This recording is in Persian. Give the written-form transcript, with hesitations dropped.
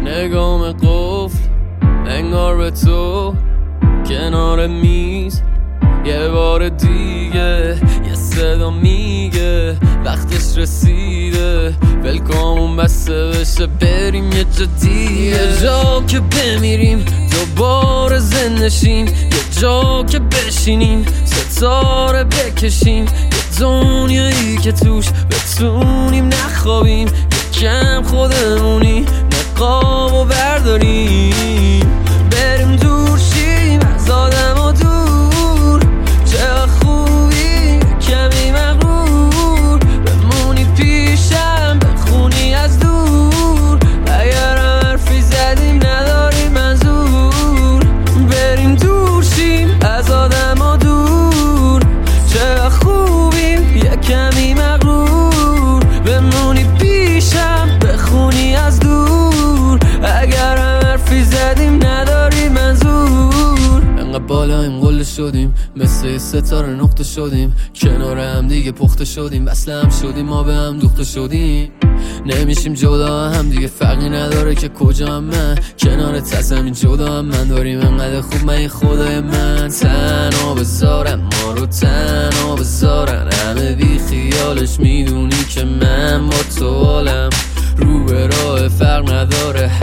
نگام قفل انگار به تو کنار میز یه بار دیگه یه صدا میگه وقتش رسیده ولکامون بسته بشه بریم یه جا دیگه، یه جا که بمیریم دوباره زندشیم، یه جا که بشینیم ستاره بکشیم، یه دنیایی که توش بتونیم نخوابیم، یکم خودمونی نقابو برداریم بریم دور شیم از آدم و دور، چه خوبی کمی مغرور بمونی پیشم بخونی از دور، اگر حرفی زدیم نداریم منظور، بریم دور شیم از آدم و دور، چه خوبیم یه کمی مغرور بمونی پیشم بخونی از دور، اگر حرفی زدیم نداریم منظور. انقدر بالا این قله شدیم مثل ستاره نقطه شدیم، کنار هم دیگه پخته شدیم، وصل هم شدیم ما به هم دوخته شدیم، نمیشیم جدا هم دیگه فرقی نداره که کجا هم من کنارت از همین جدا هم من داریم انقدر خوب من خدای من تنها بذارن ما رو تنها بذارن همه بی خیالش میدونی که من با تو حالم رو به راه فرق نداره